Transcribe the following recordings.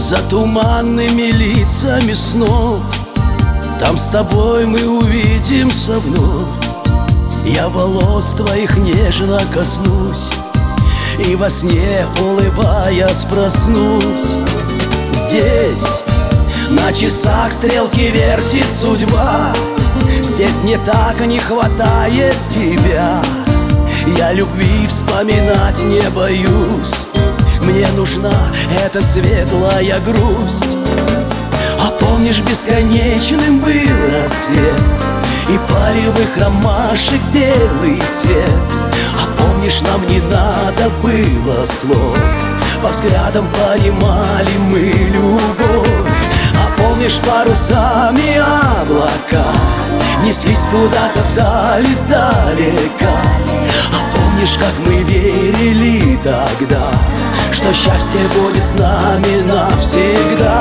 За туманными лицами снов, там с тобой мы увидимся вновь. Я волос твоих нежно коснусь и во сне, улыбаясь, проснусь. Здесь на часах стрелки вертит судьба, здесь мне так не хватает тебя. Я любви вспоминать не боюсь, мне нужна эта светлая грусть. А помнишь, бесконечным был рассвет и полевых ромашек белый цвет? А помнишь, нам не надо было слов, по взглядам понимали мы любовь. А помнишь, парусами облака неслись куда-то вдаль издалека? А помнишь, как мы верили тогда, что счастье будет с нами навсегда?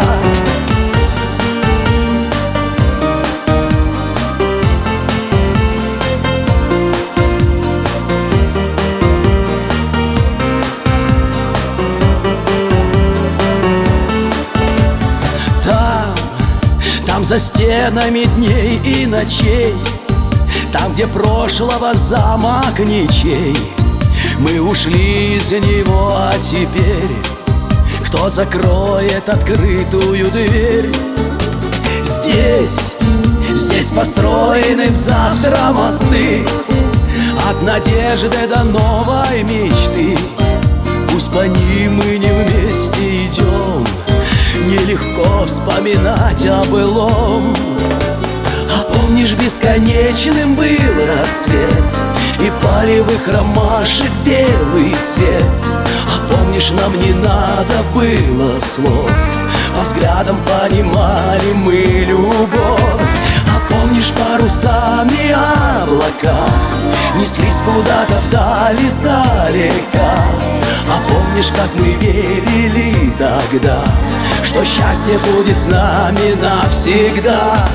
Там за стенами дней и ночей, там, где прошлого замок ничей, мы ушли из него, а теперь кто закроет открытую дверь? Здесь построены в завтра мосты, от надежды до новой мечты. Пусть по ним мы не вместе идем, нелегко вспоминать о былом. А помнишь, бесконечным был рассвет и полевых ромашек белый цвет? А помнишь, нам не надо было слов, по взглядам понимали мы любовь. А помнишь, парусами облака неслись куда-то вдаль издалека? А помнишь, как мы верили тогда, что счастье будет с нами навсегда?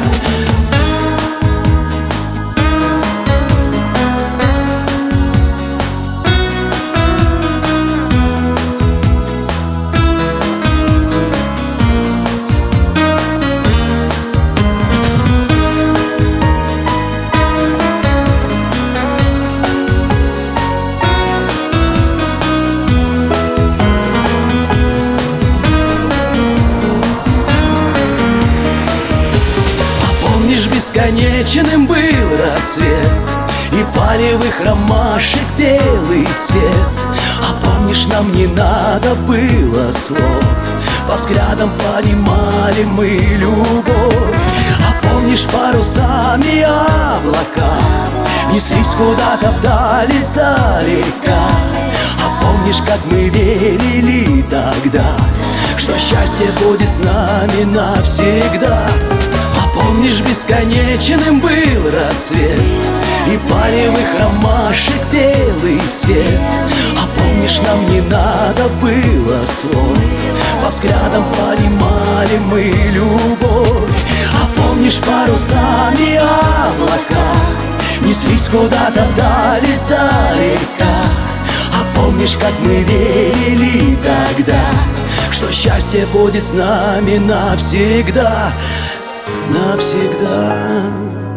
Бесконечным был рассвет и полевых ромашек белый цвет? А помнишь, нам не надо было слов, по взглядам понимали мы любовь. А помнишь, парусами облака неслись куда-то вдаль издалека? А помнишь, как мы верили тогда, что счастье будет с нами навсегда? Помнишь, бесконечным был рассвет и полевых ромашек белый цвет? А помнишь, нам не надо было слов, по взглядам понимали мы любовь. А помнишь, парусами облака неслись куда-то вдаль издалека? А помнишь, как мы верили тогда, что счастье будет с нами навсегда? Навсегда.